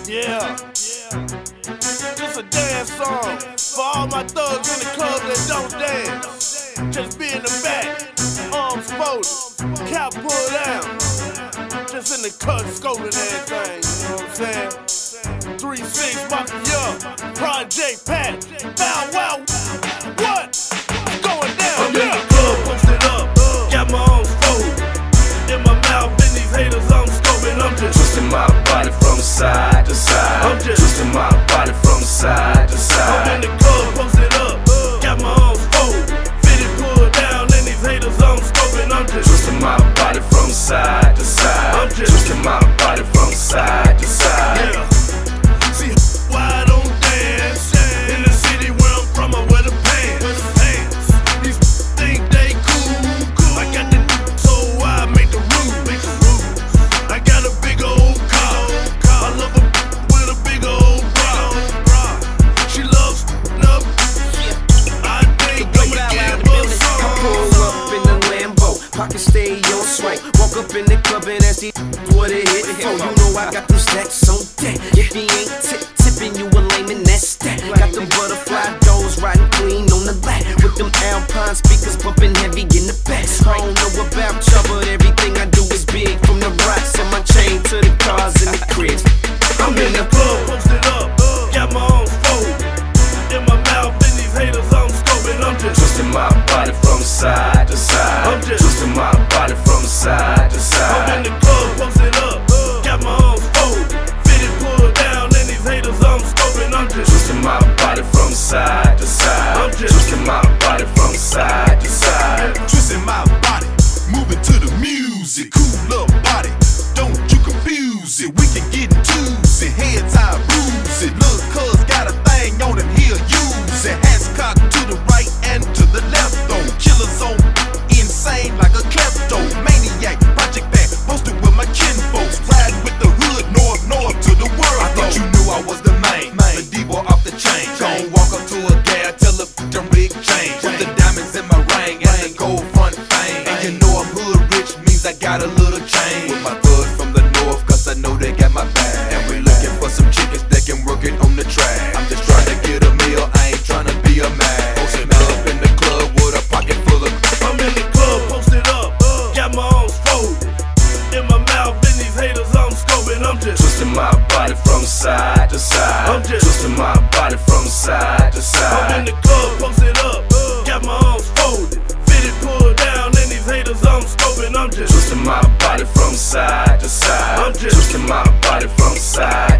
Yeah. This a dance song for all my thugs in the club that don't dance. Just be in the back, arms folded, cap pulled down. Just in the cut, scoping everything, you know what I'm saying? 3-6 Mafia, Project Pat, Bow Wow, what? Going down, I'm in the club, posted up, got my arms folded. In my mouth, and these haters I'm scoping. I'm just twisting my body from side to side. I'm just twisting my body from side to side. I'm in the club, posted up, got my arms folded. Fitted, pulled down, and these haters I'm scoping. I'm just twisting my body from side to side. I'm just twisting my body from side to side. Yeah. See why I don't dance in the city where I'm from. I wear the pants. These think they cool. I got the so I make the rules. I got a big old car. I love her with a big old bra. She loves up. I think I'ma give her some. I pull up in the Lambo, pocket stay on swipe. Walk up in the club and ask these what it hit for. You know I got them stacks on deck. If he ain't tipping, you a lame and that's that. Got them butterfly doors riding clean on the lap with them Alpine speakers bumping heavy in the back. I don't know about y'all, but everything I do is big. From the rocks on my chain to the cars and the cribs. I'm in the club, posted up, got my arms folded. In my mouth, and these haters I'm scoping. I'm just twisting my body from side to side. I'm just twisting my body from side to side. I'm in the club, posted up, got my arms folded. Fitted, pulled down, and these haters I'm scoping. I'm just twisting my body from side to side. I'm just twisting my body from side to side. Twisting my body, moving to the music. Cool up body, don't you confuse it. We can get into it, heads high, bruise it. Look, cuz got a thing on him, he'll use it. Hats cocked to the right and to the left, though. Killer zone, insane like a klepto. Maniac, Project Pat, posted with my kinfolks. Riding with the hood, north to the world. I thought you knew I was the main, the D-boy off the chain. Don't walk up to a gal, tell her them big change. With the diamonds in my ring and the gold front fame. And you know I'm hood rich, means I got a little change. With my thugs from the north, cause I know they got my back. And we looking for some chickens that can work it on the track. I'm just trying to get a meal, I ain't trying to be a man. Posted up in the club with a pocket full of. I'm in the club, posted up, got my arms folded. In my mouth, and these haters I'm scoping. I'm just twisting my body from side to side. I'm just twisting my body from side to side. I'm in the club, posted up, got my arms folded. Fitted, pulled down, and these haters I'm scoping. I'm just twisting my body from side to side. I'm just twisting my body from side